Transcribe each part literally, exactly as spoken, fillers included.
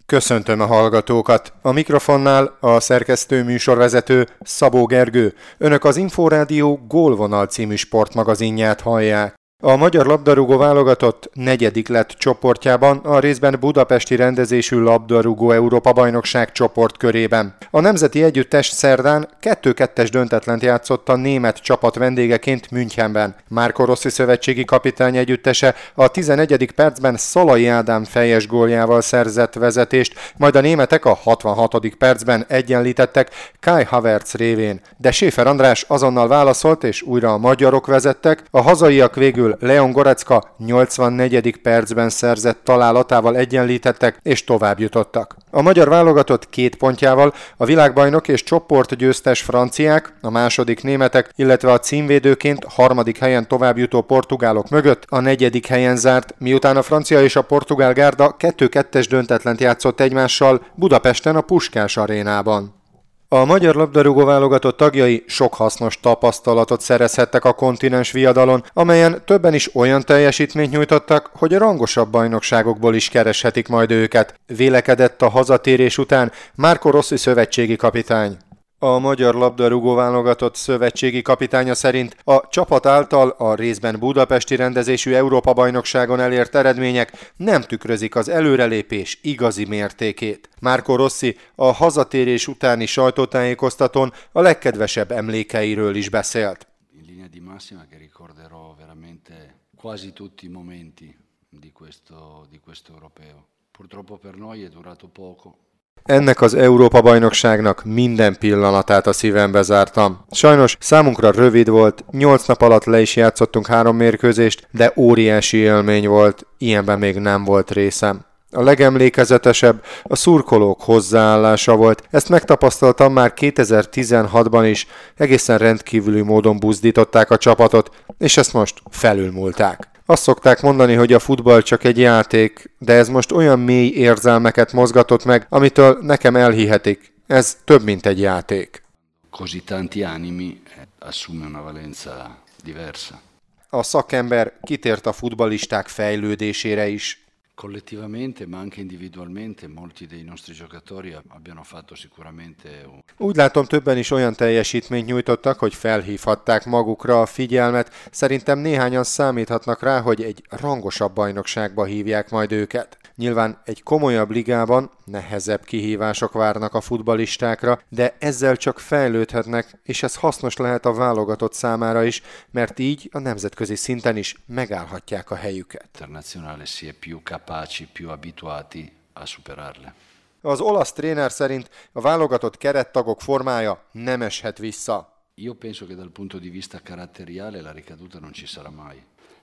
Köszöntöm a hallgatókat! A mikrofonnál a szerkesztő műsorvezető Szabó Gergő. Önök az Inforádió Gólvonal című sportmagazinját hallják. A magyar labdarúgó válogatott negyedik lett csoportjában, a részben budapesti rendezésű labdarúgó Európa-bajnokság csoportkörében. A nemzeti együttes szerdán kettő-kettes döntetlent játszott a német csapat vendégeként Münchenben. Marco Rossi szövetségi kapitány együttese a tizenegyedik percben Szalai Ádám fejes góljával szerzett vezetést, majd a németek a hatvanhatodik percben egyenlítettek Kai Havertz révén. De Schäfer András azonnal válaszolt, és újra a magyarok vezettek, a hazaiak végül Leon Goretzka nyolcvannegyedik percben szerzett találatával egyenlítettek és tovább jutottak. A magyar válogatott két pontjával a világbajnok és csoportgyőztes franciák, a második németek, illetve a címvédőként harmadik helyen továbbjutó portugálok mögött a negyedik helyen zárt, miután a francia és a portugál gárda kettő-kettes döntetlent játszott egymással Budapesten a Puskás arénában. A magyar labdarúgó válogatott tagjai sok hasznos tapasztalatot szerezhettek a kontinens viadalon, amelyen többen is olyan teljesítményt nyújtottak, hogy a rangosabb bajnokságokból is kereshetik majd őket, vélekedett a hazatérés után Marco Rossi szövetségi kapitány. A magyar labdarúgó válogatott szövetségi kapitánya szerint a csapat által a részben budapesti rendezésű Európa-bajnokságon elért eredmények nem tükrözik az előrelépés igazi mértékét. Marco Rossi a hazatérés utáni sajtótájékoztatón a legkedvesebb emlékeiről is beszélt. In linea di massima che ricorderò veramente quasi tutti i momenti di questo di questo europeo. Purtroppo per noi è durato poco. Ennek az Európa-bajnokságnak minden pillanatát a szívembe zártam. Sajnos számunkra rövid volt, nyolc nap alatt le is játszottunk három mérkőzést, de óriási élmény volt, ilyenben még nem volt részem. A legemlékezetesebb a szurkolók hozzáállása volt. Ezt megtapasztaltam már kétezer-tizenhatban is, egészen rendkívüli módon buzdították a csapatot, és ezt most felülmúlták. Azt szokták mondani, hogy a futball csak egy játék, de ez most olyan mély érzelmeket mozgatott meg, amitől nekem elhihetik. Ez több, mint egy játék. Così tanti animi assume una valenza diversa. A szakember kitért a futballisták fejlődésére is. Collettivamente, ma anche individualmente, molti dei nostri giocatori abbiano fatto sicuramente. Úgy látom, többen is olyan teljesítményt nyújtottak, hogy felhívhatták magukra a figyelmet. Szerintem néhányan számíthatnak rá, hogy egy rangosabb bajnokságba hívják majd őket. Nyilván egy komolyabb ligában nehezebb kihívások várnak a futballistákra, de ezzel csak fejlődhetnek, és ez hasznos lehet a válogatott számára is, mert így a nemzetközi szinten is megállhatják a helyüket. Internazionale si è più capaci, più abituati a superarle. Az olasz tréner szerint a válogatott kerettagok formája nem eshet vissza. Io penso che dal punto di vista caratteriale la ricaduta non ci sarà mai.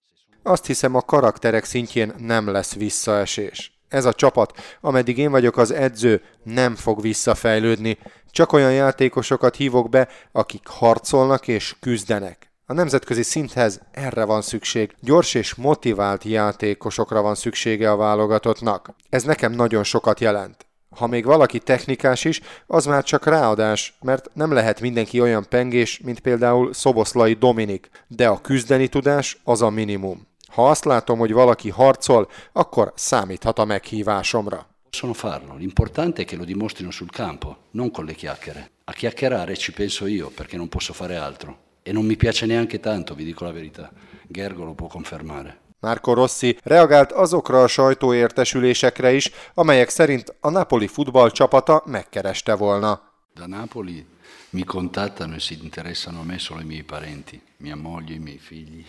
Azt hiszem, a karakterek szintjén nem lesz visszaesés. Ez a csapat, ameddig én vagyok az edző, nem fog visszafejlődni. Csak olyan játékosokat hívok be, akik harcolnak és küzdenek. A nemzetközi szinthez erre van szükség. Gyors és motivált játékosokra van szüksége a válogatottnak. Ez nekem nagyon sokat jelent. Ha még valaki technikás is, az már csak ráadás, mert nem lehet mindenki olyan pengés, mint például Szoboszlai Dominik, de a küzdeni tudás az a minimum. Ha azt látom, hogy valaki harcol, akkor számíthat a meghívásomra. Possono farlo, l'importante è che lo dimostrino sul campo, non con le chiacchiere. A chiacchierare ci penso io, perché non posso fare altro. E non mi piace neanche tanto, vi dico la verità. Gergo lo può confermare. Marco Rossi reagált azokra a sajtóértesülésekre is, amelyek szerint a Napoli futballcsapata megkereste volna. Da Napoli mi contattano e si interessano a me solo i miei parenti, mia moglie, i miei figli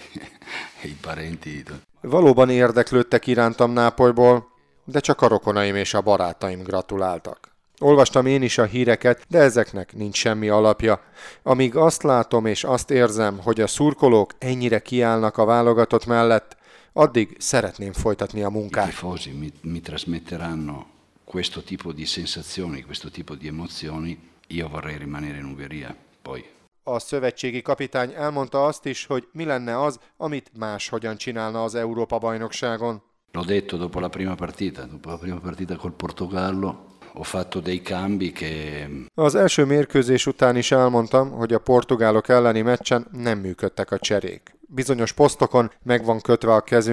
e i parenti. Valóban érdeklődtek irántam Nápolyból, de csak a rokonaim és a barátaim gratuláltak. Olvastam én is a híreket, de ezeknek nincs semmi alapja. Amíg azt látom és azt érzem, hogy a szurkolók ennyire kiállnak a válogatott mellett, addig szeretném folytatni a munkát. I tifosi mi, mi trasmetteranno questo tipo di sensazioni, questo tipo di emozioni, io vorrei rimanere in Ungheria, poi. A szövetségi kapitány elmondta azt is, hogy mi lenne az, amit máshogyan csinálna az Európa-bajnokságon. L'ho detto dopo la prima partita, dopo la prima partita col Portogallo, ho fatto dei cambi che... Az első mérkőzés után is elmondtam, hogy a portugálok elleni meccsen nem működtek a cserék. Bizonyos posztokon meg van kötve a kezünk,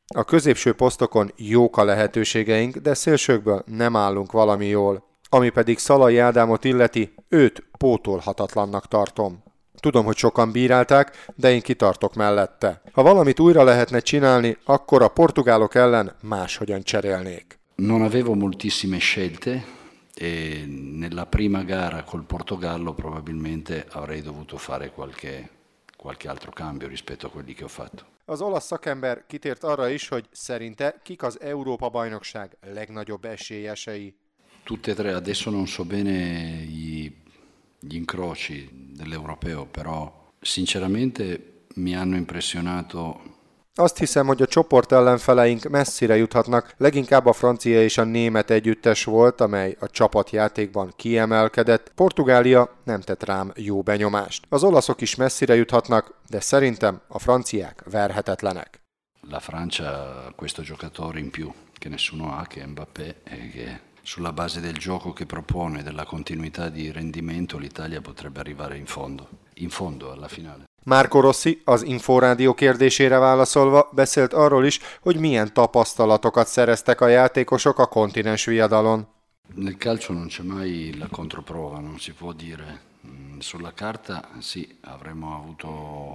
A középső posztokon jók a lehetőségeink, de szélsőkből nem állunk valami jól. Ami pedig Szalai Ádámot illeti, őt pótolhatatlannak tartom. Tudom, hogy sokan bírálták, de én kitartok mellette. Ha valamit újra lehetne csinálni, akkor a portugálok ellen máshogyan cserélnék. Non avevo moltissime scelte e nella prima gara col Portogallo probabilmente avrei dovuto fare qualche, qualche altro cambio rispetto a quelli che ho fatto. Az olasz szakember kitért arra is, hogy szerinte kik az Európa-bajnokság legnagyobb esélyesei. Tutte e tre, adesso non so bene gli, gli incroci dell'Europeo, però sinceramente mi hanno impressionato. Azt hiszem, hogy a csoport ellenfeleink messzire juthatnak, leginkább a francia és a német együttes volt, amely a csapatjátékban kiemelkedett. Portugália nem tett rám jó benyomást. Az olaszok is messzire juthatnak, de szerintem a franciák verhetetlenek. La Francia ha questo giocatore in più che nessuno ha, che è Mbappé, e che sulla base del gioco che propone, della continuità di rendimento, l'Italia potrebbe arrivare in fondo, in fondo alla finale. Marco Rossi az Inforádió kérdésére válaszolva beszélt arról is, hogy milyen tapasztalatokat szereztek a játékosok a kontinens viadalon. Nel calcio non c'è mai la controprova, non si può dire. Sulla carta sì, avremmo avuto.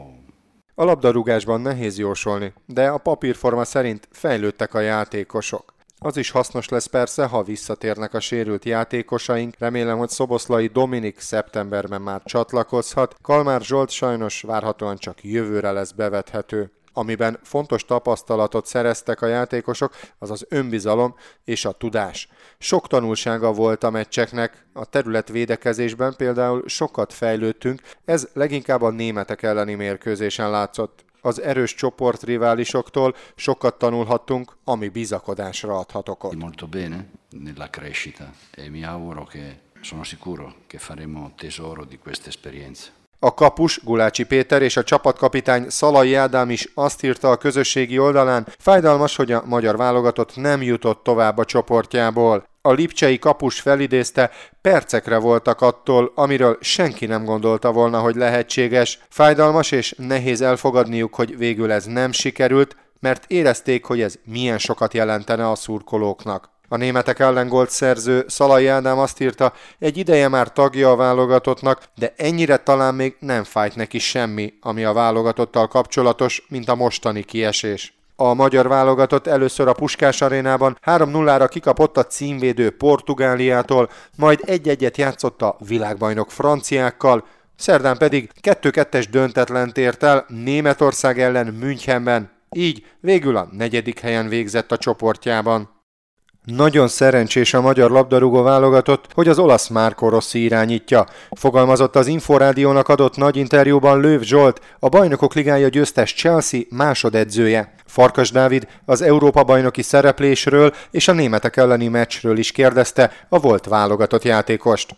A labdarúgásban nehéz jósolni, de a papírforma szerint fejlődtek a játékosok. Az is hasznos lesz persze, ha visszatérnek a sérült játékosaink. Remélem, hogy Szoboszlai Dominik szeptemberben már csatlakozhat. Kalmár Zsolt sajnos várhatóan csak jövőre lesz bevethető. Amiben fontos tapasztalatot szereztek a játékosok, az az önbizalom és a tudás. Sok tanulsága volt a meccseknek, a területvédekezésben például sokat fejlődtünk, ez leginkább a németek elleni mérkőzésen látszott. Az erős csoportriválisoktól sokat tanulhattunk, ami bizakodásra adhat okot. Molto bene nella crescita e mi auguro che sono sicuro che faremo tesoro di queste esperienze. A kapus, Gulácsi Péter és a csapatkapitány Szalai Ádám is azt írta a közösségi oldalán, fájdalmas, hogy a magyar válogatott nem jutott tovább a csoportjából. A lipcsei kapus felidézte, percekre voltak attól, amiről senki nem gondolta volna, hogy lehetséges. Fájdalmas és nehéz elfogadniuk, hogy végül ez nem sikerült, mert érezték, hogy ez milyen sokat jelentene a szurkolóknak. A németek ellen gólt szerző Szalai Ádám azt írta, egy ideje már tagja a válogatottnak, de ennyire talán még nem fájt neki semmi, ami a válogatottal kapcsolatos, mint a mostani kiesés. A magyar válogatott először a Puskás arénában három nullára kikapott a címvédő Portugáliától, majd egy-egyet játszott a világbajnok franciákkal, szerdán pedig kettő-kettes döntetlent ért el Németország ellen Münchenben, így végül a negyedik helyen végzett a csoportjában. Nagyon szerencsés a magyar labdarúgó válogatott, hogy az olasz Marco Rossi irányítja. Fogalmazott az Inforádiónak adott nagy interjúban Löw Zsolt, a Bajnokok Ligája győztes Chelsea másodedzője. Farkas Dávid az Európa-bajnoki szereplésről és a németek elleni meccsről is kérdezte a volt válogatott játékost.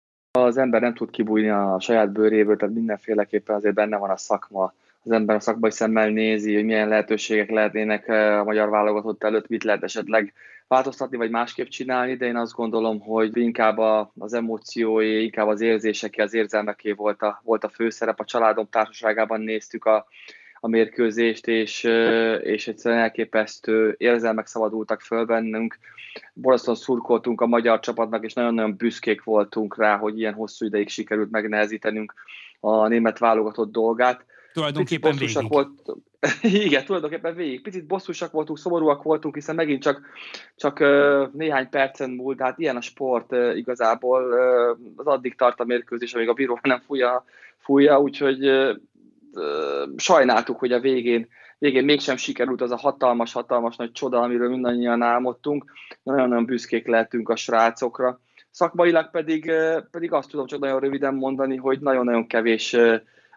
Az ember nem tud kibújni a saját bőréből, tehát mindenféleképpen azért benne van a szakma. Az ember a szakmai szemmel nézi, hogy milyen lehetőségek lehetnének a magyar válogatott előtt, mit lehet esetleg változtatni, vagy másképp csinálni, de én azt gondolom, hogy inkább az emóciói, inkább az érzéseké, az érzelmeké volt a, volt a főszerep. A családom társaságában néztük a, a mérkőzést, és, és egyszerűen elképesztő érzelmek szabadultak föl bennünk. Borzasztóan szurkoltunk a magyar csapatnak, és nagyon-nagyon büszkék voltunk rá, hogy ilyen hosszú ideig sikerült megnehezítenünk a német válogatott dolgát. Tulajdonképpen végig. Volt, igen, tulajdonképpen végig. Picit bosszúsak voltunk, szomorúak voltunk, hiszen megint csak, csak uh, néhány percen múlt, hát ilyen a sport uh, igazából, uh, az addig tart a mérkőzés, amíg a bíró nem fújja, fújja úgyhogy uh, uh, sajnáltuk, hogy a végén, végén mégsem sikerült az a hatalmas, hatalmas nagy csoda, amiről mindannyian álmodtunk. Nagyon-nagyon büszkék lehetünk a srácokra. Szakmailag pedig, uh, pedig azt tudom csak nagyon röviden mondani, hogy nagyon-nagyon kevés uh,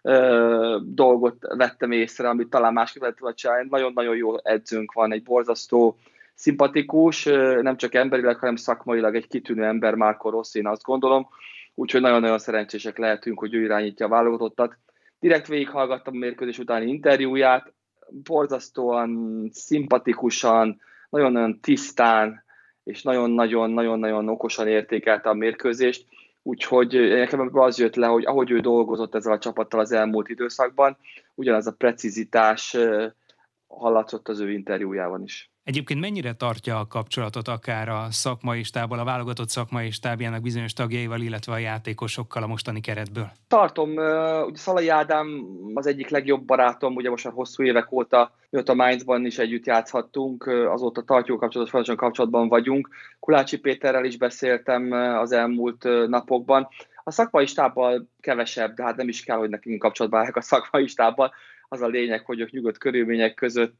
dolgot vettem észre, amit talán másképp lehet volna csinálni. Nagyon-nagyon jó edzőnk van, egy borzasztó, szimpatikus, nem csak emberileg, hanem szakmailag egy kitűnő ember, Marco Rossi, én azt gondolom. Úgyhogy nagyon-nagyon szerencsések lehetünk, hogy ő irányítja a válogatottat. Direkt végighallgattam a mérkőzés utáni interjúját, borzasztóan, szimpatikusan, nagyon-nagyon tisztán, és nagyon-nagyon-nagyon okosan értékelte a mérkőzést. Úgyhogy nekem ebből az jött le, hogy ahogy ő dolgozott ezzel a csapattal az elmúlt időszakban, ugyanaz a precizitás, hallatszott az ő interjújában is. Egyébként mennyire tartja a kapcsolatot akár a szakmai stábbal, a válogatott szakmai stábjának bizonyos tagjaival, illetve a játékosokkal a mostani keretből? Tartom, ugye Szalai Ádám az egyik legjobb barátom, ugye most már hosszú évek óta, mióta Mainzban is együtt játszhattunk, azóta tartjuk kapcsolatot, folyamatosan kapcsolatban vagyunk. Kulácsi Péterrel is beszéltem az elmúlt napokban. A szakmai stábbal kevesebb, de hát nem is kell, hogy nekünk kapcsolatban állják a szakmai stábbal. Az a lényeg, hogy ők nyugodt körülmények között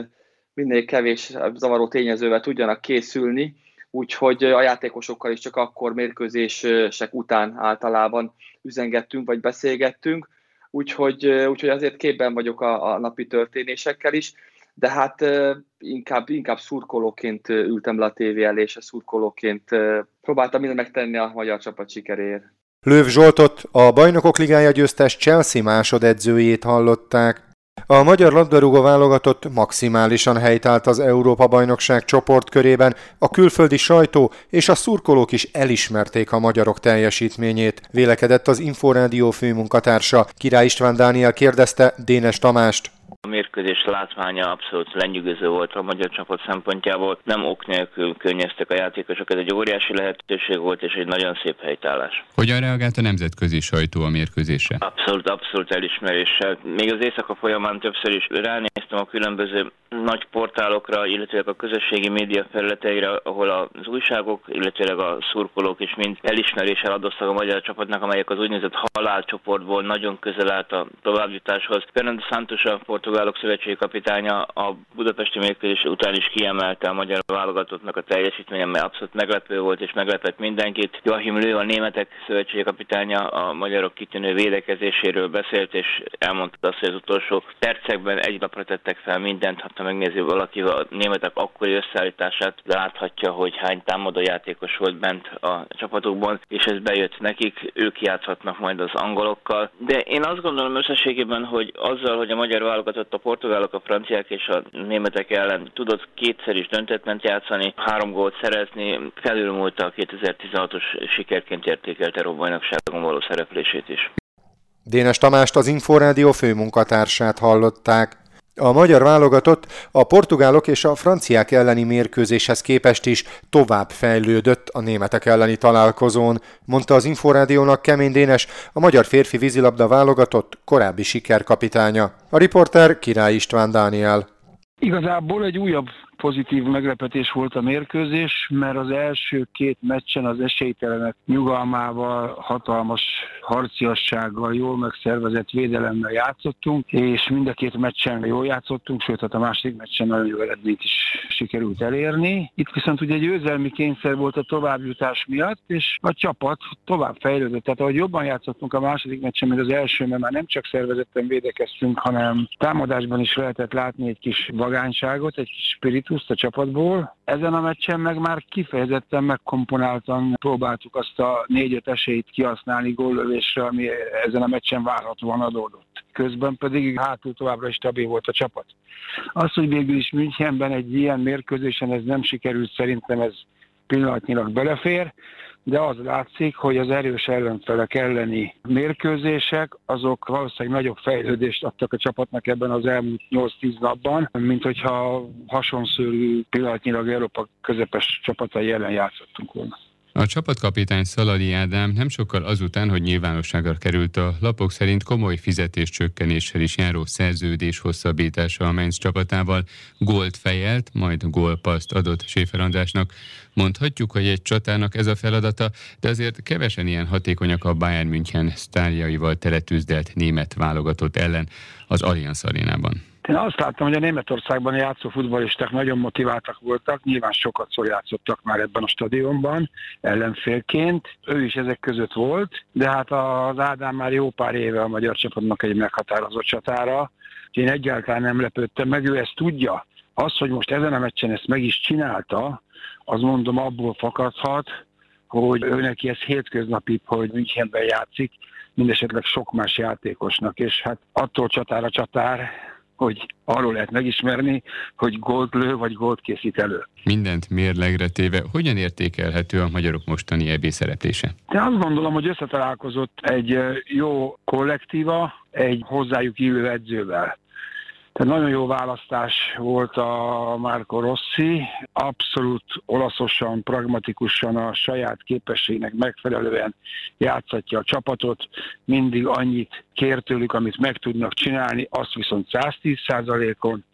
minél kevés zavaró tényezővel tudjanak készülni, úgyhogy a játékosokkal is csak akkor mérkőzések után általában üzengettünk vagy beszélgettünk, úgyhogy, úgyhogy azért képben vagyok a, a napi történésekkel is, de hát inkább, inkább szurkolóként ültem le a tévé elé, és a szurkolóként próbáltam mindent megtenni a magyar csapat sikeréért. Löw Zsoltot, a Bajnokok Ligája győztes Chelsea másodedzőjét hallották. A magyar labdarúgó válogatott maximálisan helytált az Európa-bajnokság csoportkörében, a külföldi sajtó és a szurkolók is elismerték a magyarok teljesítményét, vélekedett az Inforádió főmunkatársa. Király István Dániel kérdezte Dénes Tamást. A mérkőzés látványa abszolút lenyűgöző volt a magyar csapat szempontjából. Nem ok nélkül könnyeztek a játékosok, ez egy óriási lehetőség volt, és egy nagyon szép helytállás. Hogyan reagált a nemzetközi sajtó a mérkőzésre? Abszolút, abszolút elismeréssel. Még az éjszaka folyamán többször is ránéztem a különböző nagy portálokra, illetve a közösségi média felületeire, ahol az újságok, illetve a szurkolók is mind elismeréssel adoztak a magyar csapatnak, amelyek az úgynevezett halálcsoportból nagyon közel állt a továbbjutáshoz. Fernando Santos, a portugálok szövetségi kapitánya a budapesti mérkőzés után is kiemelte a magyar válogatottnak a teljesítménye, amely abszolút meglepő volt és meglepett mindenkit. Joachim Löw, a németek szövetségi kapitánya a magyarok kitűnő védekezéséről beszélt, és elmondta azt, hogy az utolsó percekben egy lapra tettek fel mindent. Ha megnézi valaki a németek akkori összeállítását, láthatja, hogy hány támadó játékos volt bent a csapatokban, és ez bejött nekik, ők játszhatnak majd az angolokkal. De én azt gondolom összességében, hogy azzal, hogy a magyar válogatott a portugálok, a franciák és a németek ellen tudott kétszer is döntetment játszani, három gólt szerezni, felülmúlta a kétezer-tizenhatos sikerként értékelt Európa-bajnokságon való szereplését is. Dénes Tamást, az Inforádió főmunkatársát hallották. A magyar válogatott a portugálok és a franciák elleni mérkőzéshez képest is tovább fejlődött a németek elleni találkozón, mondta az Inforádiónak Kemény Dénes, a magyar férfi vízilabda válogatott korábbi sikerkapitánya. A riporter Király István Dániel. Igazából egy újabb pozitív meglepetés volt a mérkőzés, mert az első két meccsen az esélytelenek nyugalmával, hatalmas harciassággal, jól megszervezett védelemmel játszottunk, és mind a két meccsen jól játszottunk, sőt, hát a második meccsen nagyon jó eredményt is sikerült elérni. Itt viszont ugye egy győzelmi kényszer volt a továbbjutás miatt, és a csapat tovább fejlődött. Tehát ahogy jobban játszottunk a második meccsen, mint az elsőben, már nem csak szervezetten védekeztünk, hanem támadásban is lehetett látni egy kis vagányságot, egy kis spirituszt a csapatból. Ezen a meccsen meg már kifejezetten megkomponáltan próbáltuk azt a négy-öt esélyt kihasználni góllövésre, ami ezen a meccsen várhatóan adódott. Közben pedig hátul továbbra is stabil volt a csapat. Az, hogy végül is Münchenben egy ilyen mérkőzésen ez nem sikerült, szerintem ez pillanatnyilag belefér, de az látszik, hogy az erős ellenfelek elleni mérkőzések, azok valószínűleg nagyobb fejlődést adtak a csapatnak ebben az elmúlt nyolc-tíz napban, mint hogyha hasonszörű pillanatnyilag Európa közepes csapatai ellen játszottunk volna. A csapatkapitány Szalai Ádám nem sokkal azután, hogy nyilvánosságra került a lapok szerint komoly fizetéscsökkenéssel is járó szerződés hosszabbítása a Mainz csapatával, gólt fejelt, majd gólpaszt adott Schäfer Andrásnak. Mondhatjuk, hogy egy csatának ez a feladata, de azért kevesen ilyen hatékonyak a Bayern München sztárjaival teletűzdelt német válogatott ellen az Allianz Arénában. Én azt láttam, hogy a Németországban játszó futballisták nagyon motiváltak voltak, nyilván sokat szor játszottak már ebben a stadionban ellenfélként, ő is ezek között volt, de hát az Ádám már jó pár éve a magyar csapatnak egy meghatározott csatára, én egyáltalán nem lepődtem meg, ő ezt tudja. Az, hogy most ezen a meccsen ezt meg is csinálta, az mondom abból fakadhat, hogy ő neki ez hétköznapi, hogy Münchenben játszik, mindesetleg sok más játékosnak, és hát attól csatár a csatár, hogy arról lehet megismerni, hogy gólt lő, vagy gólt készít elő. Mindent mérlegre téve, hogyan értékelhető a magyarok mostani é bé szereplése? Én azt gondolom, hogy összetalálkozott egy jó kollektíva, egy hozzájuk illő edzővel. Tehát nagyon jó választás volt a Marco Rossi, abszolút olaszosan, pragmatikusan a saját képességnek megfelelően játszatja a csapatot, mindig annyit kér tőlük, amit meg tudnak csinálni, azt viszont száztíz százalékon,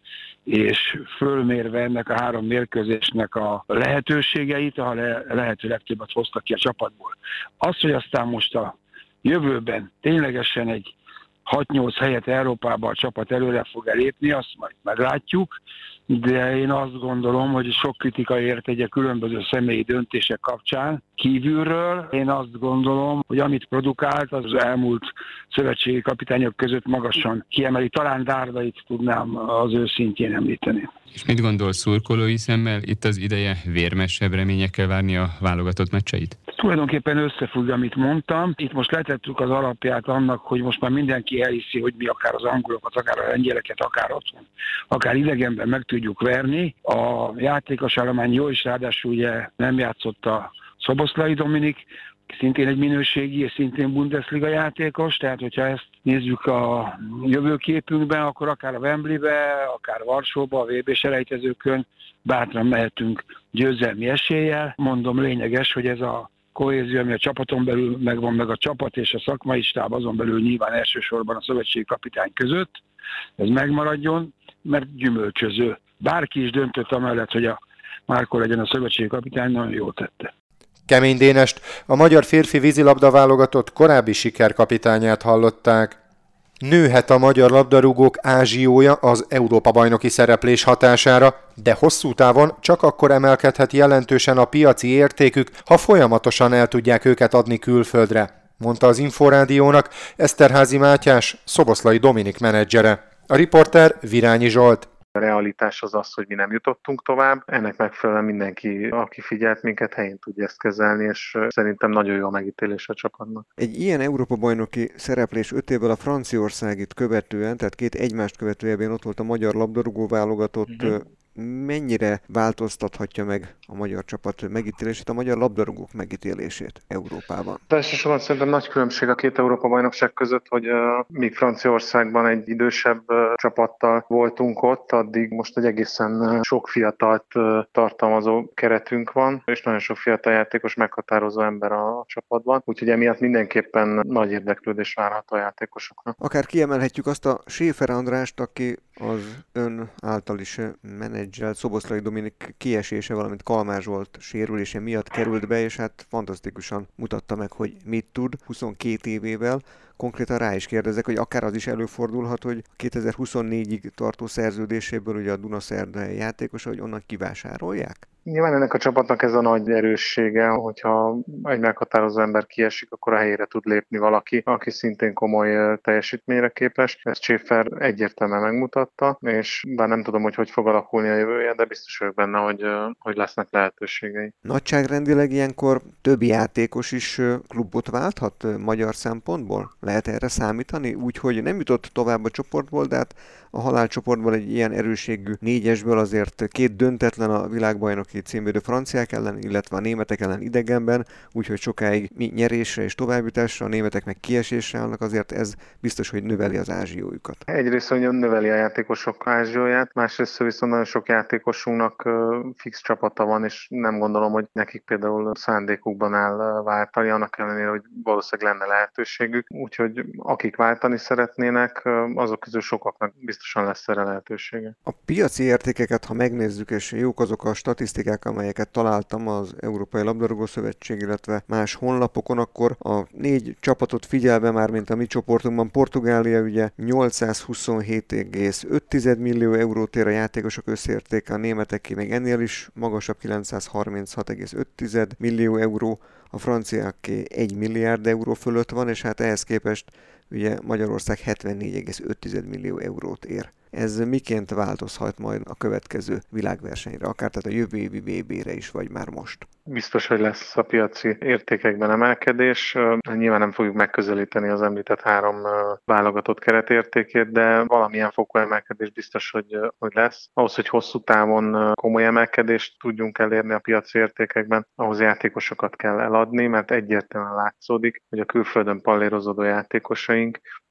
és fölmérve ennek a három mérkőzésnek a lehetőségeit, ha le, lehető legtöbbet hoztak ki a csapatból. Az, hogy aztán most a jövőben ténylegesen egy hat-nyolc helyet Európában a csapat előre fog elépni, azt majd meglátjuk, de én azt gondolom, hogy sok kritika ért egy különböző személyi döntések kapcsán kívülről. Én azt gondolom, hogy amit produkált, az elmúlt szövetségi kapitányok között magasan kiemeli. Talán Dárdait tudnám az ő szintjén említeni. És mit gondol szurkolói szemmel? Itt az ideje vérmesebb reményekkel várni a válogatott meccseit? Tulajdonképpen összefügg, amit mondtam. Itt most letettük az alapját annak, hogy most már mindenki elhiszi, hogy mi akár az angolokat, akár a lengyeleket, akár otthon, akár idegenben meg tudjuk verni. A játékos állomány jó, és ráadásul ugye nem játszott a Szoboszlai Dominik, szintén egy minőségi és szintén Bundesliga játékos, tehát hogyha ezt nézzük a jövőképünkben, akkor akár a Wembleybe, akár Varsóba, a vé bé selejtezőkön bátran mehetünk győzelmi eséllyel. Mondom, lényeges, hogy ez a kohézió, ami a csapaton belül megvan, meg a csapat és a szakmai stáb, azon belül nyilván elsősorban a szövetségi kapitány között, ez megmaradjon, mert gyümölcsöző. Bárki is döntött amellett, hogy a Márko legyen a szövetségi kapitány, nagyon jól tette. Kemény Dénest, a magyar férfi vízilabda válogatott korábbi sikerkapitányát hallották. Nőhet a magyar labdarúgók ázsiója az Európa-bajnoki szereplés hatására, de hosszú távon csak akkor emelkedhet jelentősen a piaci értékük, ha folyamatosan el tudják őket adni külföldre, mondta az Inforádiónak Eszterházy Mátyás, Szoboszlai Dominik menedzsere. A riporter Virányi Zsolt. A realitás az az, hogy mi nem jutottunk tovább. Ennek megfelelően mindenki, aki figyelt minket, helyén tudja ezt kezelni, és szerintem nagyon jó a megítélés a csapatnak. Egy ilyen Európa-bajnoki szereplés öt évvel a Franciaországit követően, tehát két egymást követően ott volt a magyar labdarúgó válogatott, uh-huh. mennyire változtathatja meg a magyar csapat megítélését, a magyar labdarúgók megítélését Európában? Elsősorban szerintem nagy különbség a két Európa-bajnokság között, hogy uh, míg Franciaországban egy idősebb uh, csapattal voltunk ott, addig most egy egészen uh, sok fiatalt uh, tartalmazó keretünk van, és nagyon sok fiatal játékos meghatározó ember a, a csapatban, úgyhogy emiatt mindenképpen nagy érdeklődés várható a játékosoknak. Akár kiemelhetjük azt a Schäfer Andrást, aki az ön által is menedzselt Szoboszlai Dominik kiesése, valamint Kalmár Zsolt sérülése miatt került be, és hát fantasztikusan mutatta meg, hogy mit tud huszonkét évével. Konkrétan rá is kérdezek, hogy akár az is előfordulhat, hogy kétezer-huszonnégyig tartó szerződéséből ugye a Dunaszerdai játékos, hogy onnan kivásárolják? Nyilván ennek a csapatnak ez a nagy erőssége, hogyha egy meghatározó ember kiesik, akkor a helyére tud lépni valaki, aki szintén komoly teljesítményre képes. Ezt Schäfer egyértelműen megmutatta, és bár nem tudom, hogy hogy fog alakulni a jövője, de biztos vagyok benne, hogy, hogy lesznek lehetőségei. Nagyságrendileg ilyenkor több játékos is klubot válthat magyar szempontból? Lehet erre számítani? Úgyhogy nem jutott tovább a csoportból, de hát a halálcsoportból egy ilyen erősségű négyesből azért két döntetlen a világbajnoki címvédő franciák ellen, illetve a németek ellen idegenben, úgyhogy sokáig mi nyerésre és továbbjutásra, a németek meg kiesésre állnak, azért ez biztos, hogy növeli az ázsiójukat. Egyrészt, hogy növeli a játékosok ázsióját, másrészt viszont nagyon sok játékosunknak fix csapata van, és nem gondolom, hogy nekik például szándékukban áll váltani, annak ellenére, hogy valószínűleg lenne lehetőségük. Úgyhogy akik váltani szeretnének, azok közül sokaknak biztosan lesz erre lehetősége. A piaci értékeket, ha megnézzük, és jók azok a statisztikák, amelyeket találtam az Európai Labdarúgó Szövetség, illetve más honlapokon, akkor a négy csapatot figyelve már, mint a mi csoportunkban, Portugália ugye nyolcszázhuszonhét egész öt millió eurót ér a játékosok összértéke, a németeké még ennél is magasabb, kilencszázharminchat egész öt millió euró, a franciáké egy milliárd euró fölött van, és hát ehhez képest ugye Magyarország hetvennégy egész öt millió eurót ér. Ez miként változhat majd a következő világversenyre, akár tehát a jövő évi vé bére is, vagy már most? Biztos, hogy lesz a piaci értékekben emelkedés. Nyilván nem fogjuk megközelíteni az említett három válogatott keretértékét, de valamilyen fokú emelkedés biztos, hogy, hogy lesz. Ahhoz, hogy hosszú távon komoly emelkedést tudjunk elérni a piaci értékekben, ahhoz játékosokat kell eladni, mert egyértelműen látszódik, hogy a külföldön pallérozódó játékosaink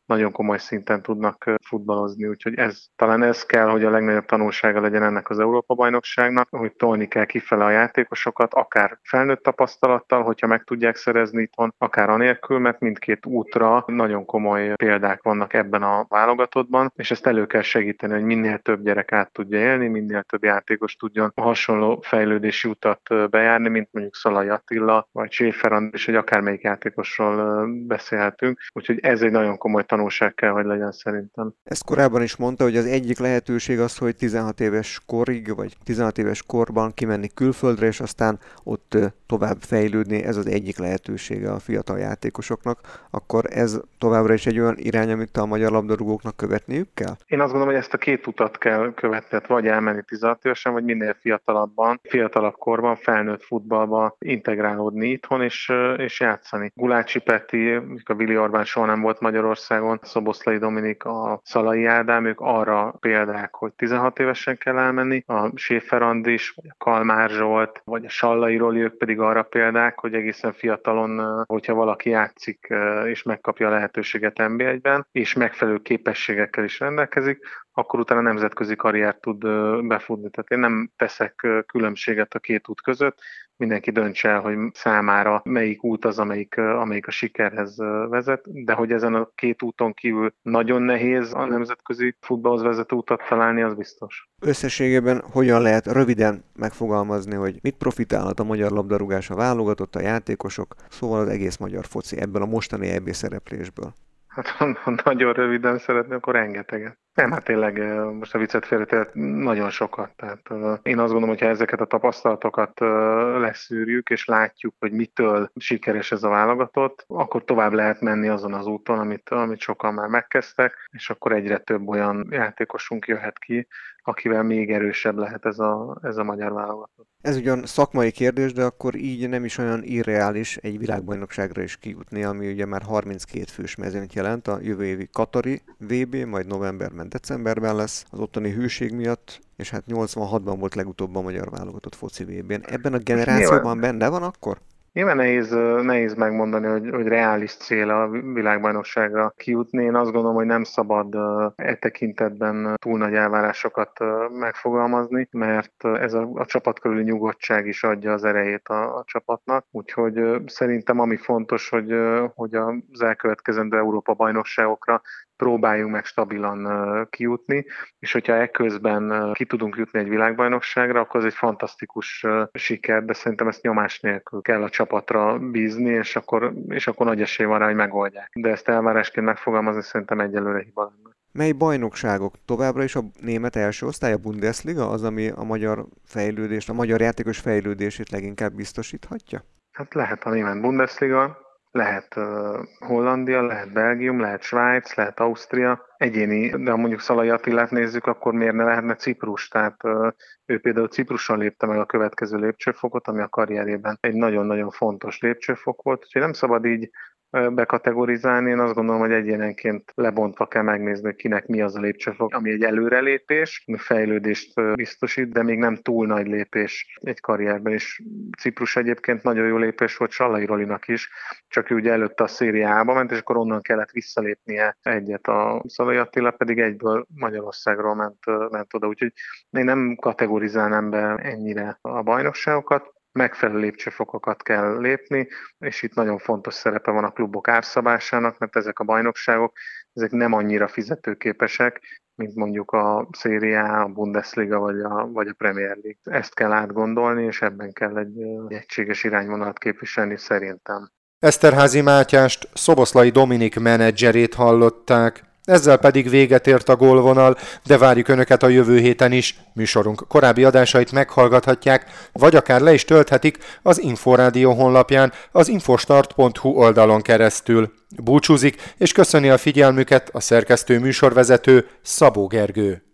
nagyon komoly szinten tudnak futballozni, úgyhogy ez, talán ez kell, hogy a legnagyobb tanulsága legyen ennek az Európa-bajnokságnak, hogy tolni kell kifele a játékosokat, akár felnőtt tapasztalattal, hogyha meg tudják szerezni itthon, akár anélkül, mert mindkét útra nagyon komoly példák vannak ebben a válogatottban, és ezt elő kell segíteni, hogy minél több gyerek át tudja élni, minél több játékos tudjon hasonló fejlődési utat bejárni, mint mondjuk Szalai Attila, vagy Schäfer Andris, vagy akármelyik játékosról beszélhetünk. Úgyhogy ez egy nagyon komoly tanulság kell, hogy legyen szerintem. Ezt korábban is mondta, hogy az egyik lehetőség az, hogy tizenhat éves korig, vagy tizenhat éves korban kimenni külföldre, és aztán ott tovább fejlődni, ez az egyik lehetősége a fiatal játékosoknak. Akkor ez továbbra is egy olyan irány, amit a magyar labdarúgóknak követniük kell? Én azt gondolom, hogy ezt a két utat kell követni, vagy elmenni tizenhat évesen, vagy minél fiatalabban, fiatalabb korban, felnőtt futballba integrálódni itthon, és, és játszani. Gulácsi Peti, a Vili Orbán soha nem volt Magyarországon, Szoboszlai Dominik, a Szalai Ádám, ők arra példák, hogy tizenhat évesen kell elmenni, a Schäfer Andris, vagy a Kalmár Zsolt, vagy a Sallai Roli, ők pedig arra példák, hogy egészen fiatalon, hogyha valaki játszik és megkapja a lehetőséget en bé egyben, és megfelelő képességekkel is rendelkezik, akkor utána nemzetközi karriert tud befutni. Tehát én nem teszek különbséget a két út között, mindenki döntse el, hogy számára melyik út az, amelyik, amelyik a sikerhez vezet, de hogy ezen a két úton kívül nagyon nehéz a nemzetközi futballhoz vezető utat találni, az biztos. Összességében hogyan lehet röviden megfogalmazni, hogy mit profitálhat a magyar labdarúgás, a válogatott, a játékosok, szóval az egész magyar foci ebből a mostani é bé szereplésből? Hát ha nagyon röviden szeretném, akkor rengeteget. Nem, hát tényleg most a viccet félretéve nagyon sokat. Tehát én azt gondolom, hogy ha ezeket a tapasztalatokat leszűrjük, és látjuk, hogy mitől sikeres ez a válogatott, akkor tovább lehet menni azon az úton, amit, amit sokan már megkezdtek, és akkor egyre több olyan játékosunk jöhet ki, akivel még erősebb lehet ez a, ez a magyar válogatott. Ez ugyan szakmai kérdés, de akkor így nem is olyan irreális egy világbajnokságra is kijutni, ami ugye már harminckét fős mezőnyt jelent, a jövő évi katari vé bé, majd novemberben, decemberben lesz, az ottani hűség miatt, és hát nyolcvanhatban volt legutóbb a magyar válogatott foci vé bén. Ebben a generációban benne van akkor? Nyilván nehéz, nehéz megmondani, hogy, hogy reális cél a világbajnokságra kijutni. Én azt gondolom, hogy nem szabad e tekintetben túl nagy elvárásokat megfogalmazni, mert ez a, a csapat körüli nyugodtság is adja az erejét a, a csapatnak. Úgyhogy szerintem ami fontos, hogy, hogy az elkövetkezendő Európa-bajnokságokra próbáljunk meg stabilan kijutni, és hogyha ekközben ki tudunk jutni egy világbajnokságra, akkor ez egy fantasztikus siker, de szerintem ezt nyomás nélkül kell a csapatra bízni, és akkor, és akkor nagy esély van rá, hogy megoldják. De ezt elvárásként megfogalmazni szerintem egyelőre hiba lenne. Mely bajnokságok? Továbbra is a német első osztály, a Bundesliga, az, ami a magyar fejlődést, a magyar játékos fejlődését leginkább biztosíthatja? Hát lehet a német Bundesliga, lehet uh, Hollandia, lehet Belgium, lehet Svájc, lehet Ausztria, egyéni, de ha mondjuk Szalai Attilát nézzük, akkor miért ne lehetne Ciprus, tehát uh, ő például Cipruson lépte meg a következő lépcsőfokot, ami a karrierében egy nagyon-nagyon fontos lépcsőfok volt, úgyhogy nem szabad így bekategorizálni. Én azt gondolom, hogy egyénenként lebontva kell megnézni, hogy kinek mi az a lépcsőfok, ami egy előrelépés, ami fejlődést biztosít, de még nem túl nagy lépés egy karrierben is. Ciprus egyébként nagyon jó lépés volt Sallai Rolinak is, csak ő ugye előtte a Szérie A-ba ment, és akkor onnan kellett visszalépnie egyet. A Szalai Attila pedig egyből Magyarországról ment, ment oda, úgyhogy én nem kategorizálnám be ennyire a bajnokságokat. Megfelelő lépcsőfokokat kell lépni, és itt nagyon fontos szerepe van a klubok árszabásának, mert ezek a bajnokságok, ezek nem annyira fizetőképesek, mint mondjuk a Serie A, a Bundesliga vagy a, vagy a Premier League. Ezt kell átgondolni, és ebben kell egy, egy egységes irányvonalat képviselni szerintem. Eszterházy Mátyást, Szoboszlai Dominik menedzserét hallották. Ezzel pedig véget ért a gólvonal, de várjuk Önöket a jövő héten is. Műsorunk korábbi adásait meghallgathatják, vagy akár le is tölthetik az Inforádió honlapján, az infostart pont hu oldalon keresztül. Búcsúzik, és köszöni a figyelmüket a szerkesztő műsorvezető Szabó Gergő.